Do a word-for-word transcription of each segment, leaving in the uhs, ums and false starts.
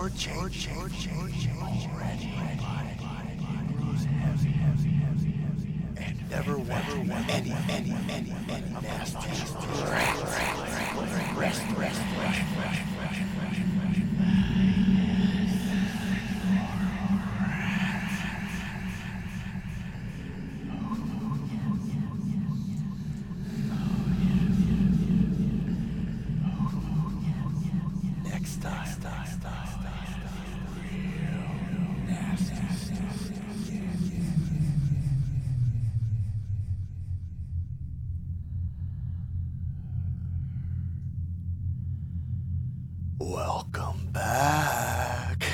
You're changing already. Grows heavy, heavy, heavy, heavy, and never want any, any, any, any nasty rest, rest, rest, rest, rest. Next time, time, time, real nasty stuff. Welcome back.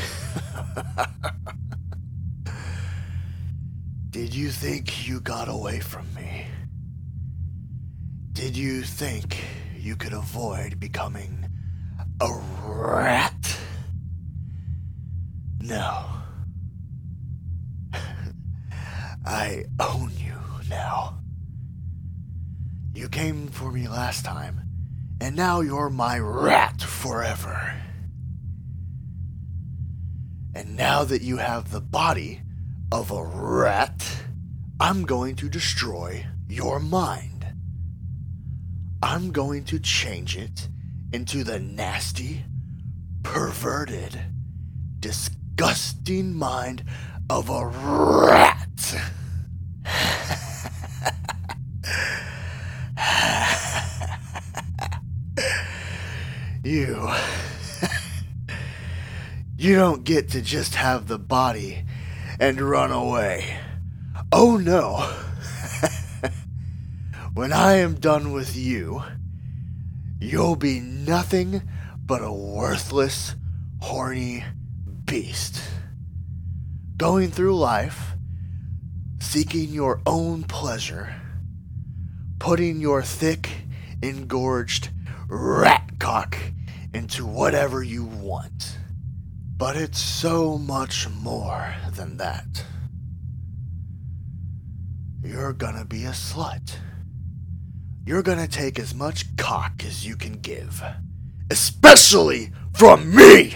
Did you think you got away from me? Did you think you could avoid becoming a rat? No. I own you now. You came for me last time, and now you're my rat forever. And now that you have the body of a rat, I'm going to destroy your mind. I'm going to change it into the nasty, perverted, disgusting mind of a rat. You. You don't get to just have the body and run away. Oh no. When I am done with you, you'll be nothing but a worthless, horny beast. Going through life, seeking your own pleasure, putting your thick, engorged rat cock into whatever you want. But it's so much more than that. You're gonna be a slut. You're gonna take as much cock as you can give. Especially from me!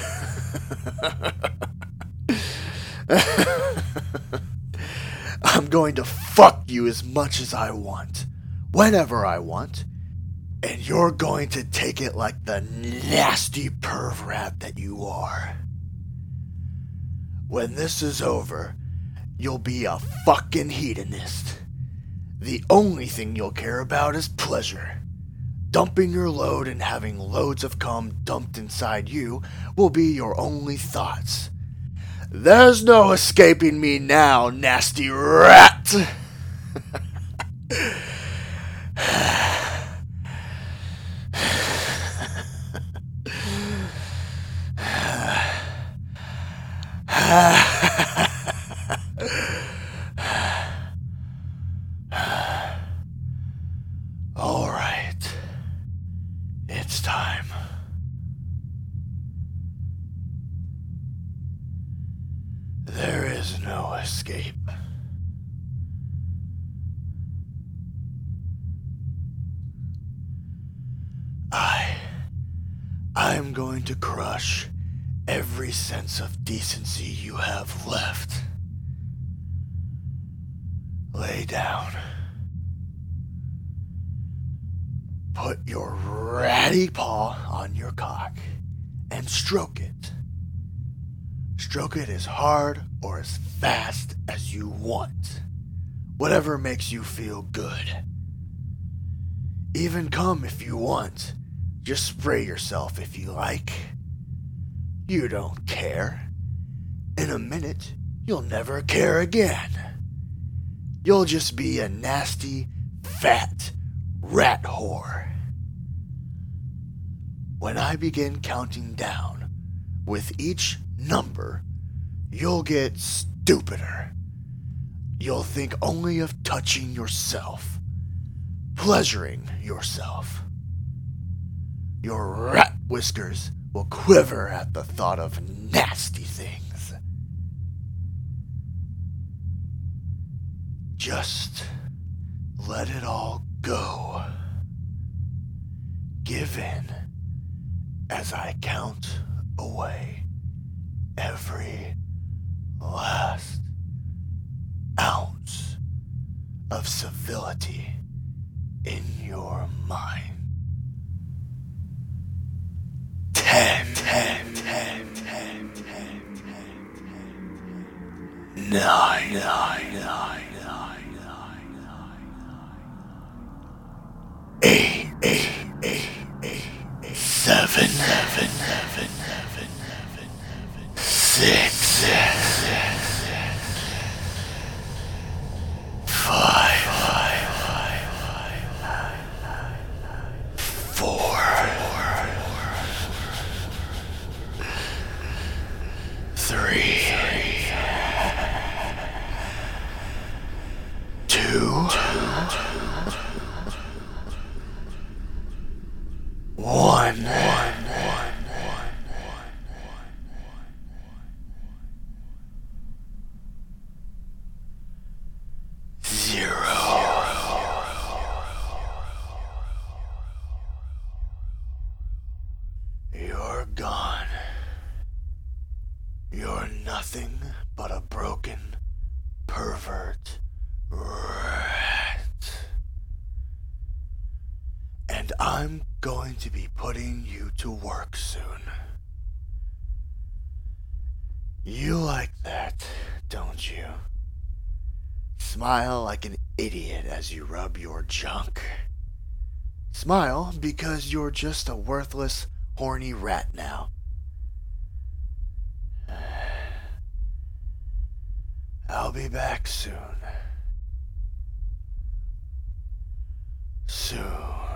I'm going to fuck you as much as I want, whenever I want, and you're going to take it like the nasty perv rat that you are. When this is over, you'll be a fucking hedonist. The only thing you'll care about is pleasure. Dumping your load and having loads of cum dumped inside you will be your only thoughts. There's no escaping me now, nasty rat! All right. It's time. There is no escape. I... I'm going to crush every sense of decency you have left. Lay down. Put your ratty paw on your cock and stroke it. Stroke it as hard or as fast as you want. Whatever makes you feel good. Even come if you want. Just spray yourself if you like. You don't care. In a minute, you'll never care again. You'll just be a nasty, fat rat whore. When I begin counting down, with each number, you'll get stupider. You'll think only of touching yourself, pleasuring yourself. Your rat whiskers will quiver at the thought of nasty things. Just let it all go. Give in as I count away. every last ounce of civility in your mind. Ten, ten, ten, ten, ten, ten, nine, nine, nine, nine, nine, nine, eight, eight, eight, eight, eight, seven, seven, seven, seven, seven, six, six, six, six, five, five, five, five, four, three, two, one, zero. You're gone. You're nothing but a broken pervert rat. And I'm going to be putting you to work soon. You like that, don't you? Smile like an idiot as you rub your junk. Smile because you're just a worthless, horny rat now. I'll be back soon. Soon.